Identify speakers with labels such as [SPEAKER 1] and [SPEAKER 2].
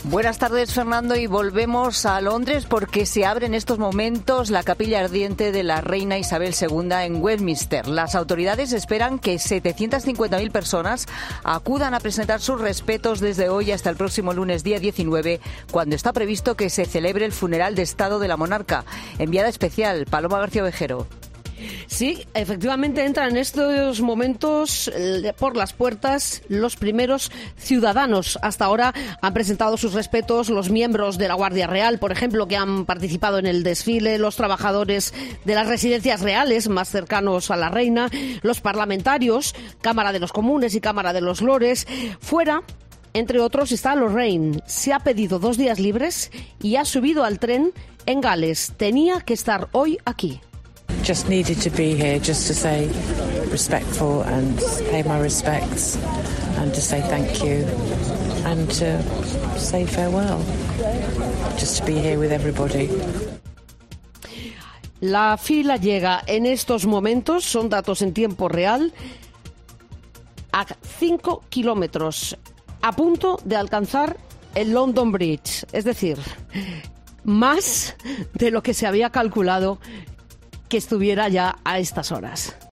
[SPEAKER 1] Buenas tardes, Fernando, y volvemos a Londres porque se abre en estos momentos la capilla ardiente de la reina Isabel II en Westminster. Las autoridades esperan que 750.000 personas acudan a presentar sus respetos desde hoy hasta el próximo lunes, día 19, cuando está previsto que se celebre el funeral de Estado de la monarca. Enviada especial, Paloma García Ovejero.
[SPEAKER 2] Sí, efectivamente entran en estos momentos por las puertas los primeros ciudadanos. Hasta ahora han presentado sus respetos los miembros de la Guardia Real, por ejemplo, que han participado en el desfile, los trabajadores de las residencias reales más cercanos a la reina, los parlamentarios, Cámara de los Comunes y Cámara de los Lores. Fuera, entre otros, está Lorraine. Se ha pedido 2 días libres y ha subido al tren en Gales. Tenía que estar hoy aquí.
[SPEAKER 3] Just needed to be here just to say respectful and pay my respects and to say thank you and to say farewell. Just to be here with everybody.
[SPEAKER 2] La fila llega en estos momentos, son datos en tiempo real, a 5 kilómetros, a punto de alcanzar el London Bridge. Es decir, más de lo que se había calculado que estuviera ya a estas horas.